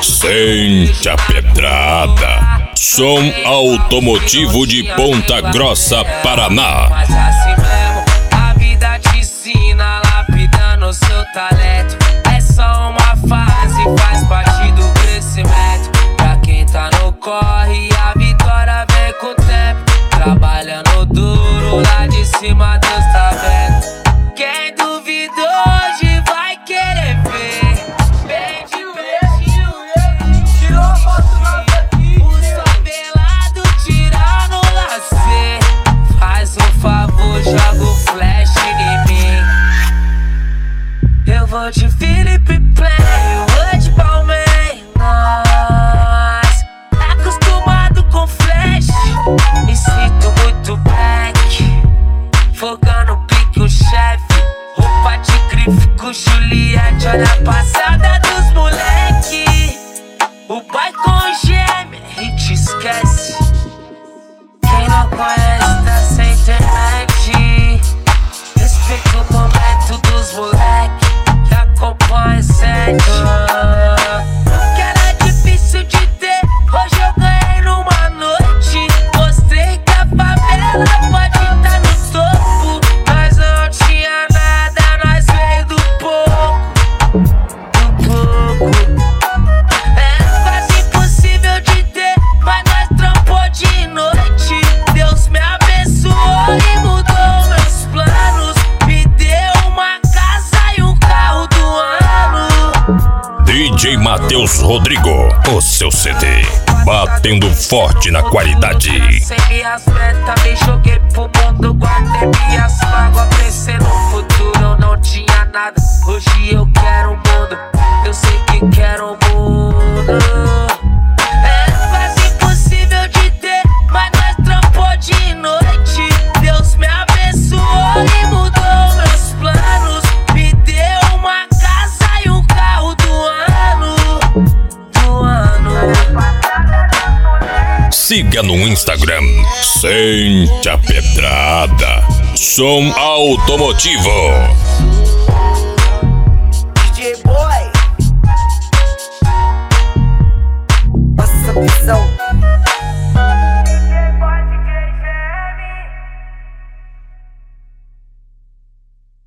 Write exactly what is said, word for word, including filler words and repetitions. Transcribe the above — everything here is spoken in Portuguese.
Sente a pedrada. Som automotivo de Ponta Grossa, Paraná. Mas assim mesmo, a vida te ensina, lapidando o seu talento. É só uma fase, faz parte do crescimento. Pra quem tá no corre, a vitória vem com o tempo. Trabalhando duro, lá de cima Deus tá vendo. Quem duvida hoje vai querer ver. Bem de pertinho, tirou a foto na daqui. O favelado tirando o lazer. Faz um favor, joga o flash em mim. Eu vou de Felipe Play, eu vou de Palmeiras. Acostumado com flash, me sinto muito back. Fogando pique o chefe, roupa de grife com Juliette. Olha a passada dos moleque. O boy com gêmea e te esquece. Quem não conhece tá sem internet. Respeita o momento dos moleque que acompanha o set. Que era difícil de ter, hoje eu ganhei numa noite. Mostrei que a favela pode estar no topo. Nós não tinha nada, nós veio do pouco. Do pouco. É quase impossível de ter, mas nós trampou de noite. Deus me abençoou e mudou meus planos. Me deu uma casa e um carro do ano. D J Matheus Rodrigo, o seu C D, batendo forte na qualidade. Sem minhas metas, me joguei pro mundo, guardei minhas mágoas. Pensei no futuro, eu não tinha nada. Hoje eu quero o mundo, eu sei que quero o mundo. É quase impossível de ter, mas nós trampou de noite. Deus me abençoou e mudou meus planos. Me deu uma casa e um carro do ano. Do ano. Siga no Instagram, Sente a Pedrada. Som automotivo.